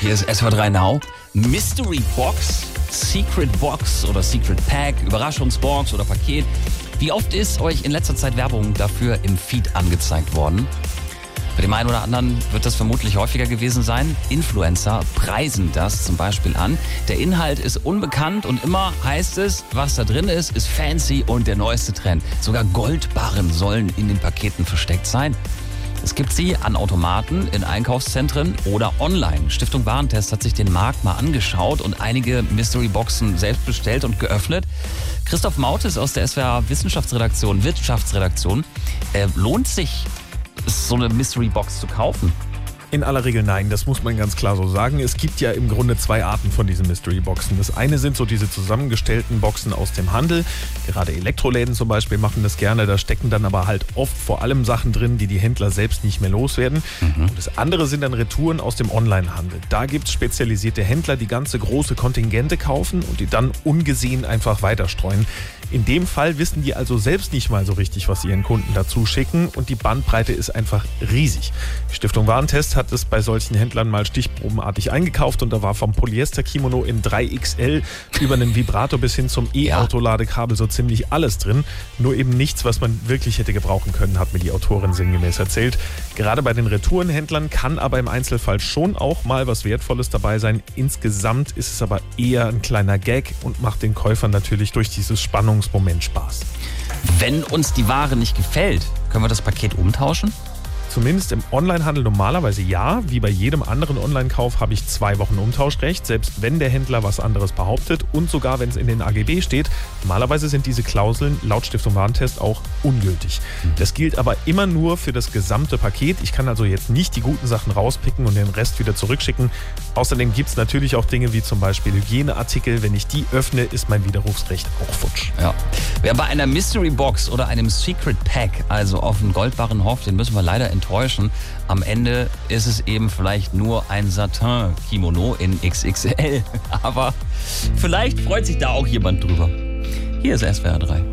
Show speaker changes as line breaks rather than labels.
Hier ist SWR3 Now. Mystery Box, Secret Box oder Secret Pack, Überraschungsbox oder Paket. Wie oft ist euch in letzter Zeit Werbung dafür im Feed angezeigt worden? Bei dem einen oder anderen wird das vermutlich häufiger gewesen sein. Influencer preisen das zum Beispiel an. Der Inhalt ist unbekannt und immer heißt es, was da drin ist fancy und der neueste Trend. Sogar Goldbarren sollen in den Paketen versteckt sein. Es gibt sie an Automaten, in Einkaufszentren oder online. Stiftung Warentest hat sich den Markt mal angeschaut und einige Mystery-Boxen selbst bestellt und geöffnet. Christoph Mautes aus der SWR Wirtschaftsredaktion. Lohnt sich, so eine Mystery-Box zu kaufen?
In aller Regel nein, das muss man ganz klar so sagen. Es gibt ja im Grunde zwei Arten von diesen Mystery-Boxen. Das eine sind so diese zusammengestellten Boxen aus dem Handel. Gerade Elektroläden zum Beispiel machen das gerne. Da stecken dann aber halt oft vor allem Sachen drin, die Händler selbst nicht mehr loswerden. Und das andere sind dann Retouren aus dem Onlinehandel. Da gibt es spezialisierte Händler, die ganze große Kontingente kaufen und die dann ungesehen einfach weiterstreuen. In dem Fall wissen die also selbst nicht mal so richtig, was sie ihren Kunden dazu schicken und die Bandbreite ist einfach riesig. Die Stiftung Warentest hat es bei solchen Händlern mal stichprobenartig eingekauft und da war vom Polyester-Kimono in 3XL über einen Vibrator bis hin zum E-Auto-Ladekabel so ziemlich alles drin. Nur eben nichts, was man wirklich hätte gebrauchen können, hat mir die Autorin sinngemäß erzählt. Gerade bei den Retourenhändlern kann aber im Einzelfall schon auch mal was Wertvolles dabei sein. Insgesamt ist es aber eher ein kleiner Gag und macht den Käufern natürlich durch dieses Spannungsmoment Spaß.
Wenn uns die Ware nicht gefällt, können wir das Paket umtauschen?
Zumindest im Onlinehandel normalerweise ja. Wie bei jedem anderen Online-Kauf habe ich 2 Wochen Umtauschrecht, selbst wenn der Händler was anderes behauptet und sogar wenn es in den AGB steht. Normalerweise sind diese Klauseln laut Stiftung Warentest auch ungültig. Das gilt aber immer nur für das gesamte Paket. Ich kann also jetzt nicht die guten Sachen rauspicken und den Rest wieder zurückschicken. Außerdem gibt es natürlich auch Dinge wie zum Beispiel Hygieneartikel. Wenn ich die öffne, ist mein Widerrufsrecht auch futsch.
Ja. Wer bei einer Mystery Box oder einem Secret Pack also auf einen Goldbarren hofft, den müssen wir leider enttäuschen. Am Ende ist es eben vielleicht nur ein Satin-Kimono in XXL. Aber vielleicht freut sich da auch jemand drüber. Hier ist SWR 3.